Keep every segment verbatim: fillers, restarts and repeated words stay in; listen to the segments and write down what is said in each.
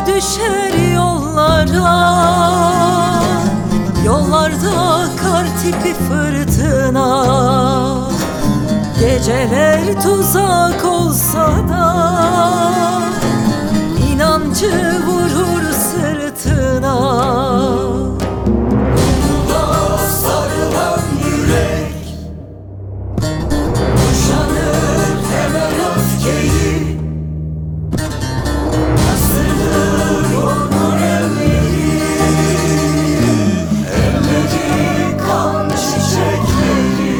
düşer yollara, yollarda kar tipi fırtına. Geceler tuzak olsa da inancı vurur sırtına. Umuduna sarılan yürek kuşanır hemen öfkeyi. Nasıldır onun elleri, elleri kan çiçekleri.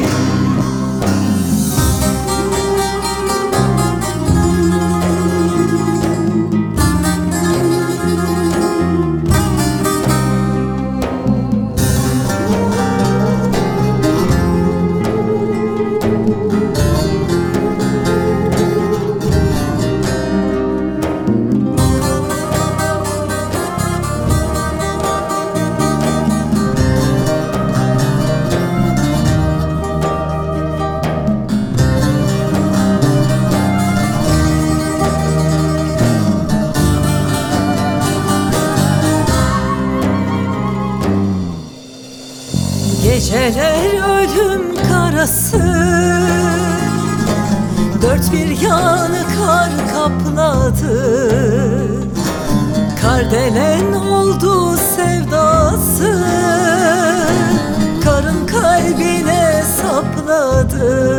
Geceler ölüm karası, dört bir yanı kar kapladı. Kardelen oldu sevdası, karın kalbine sapladı.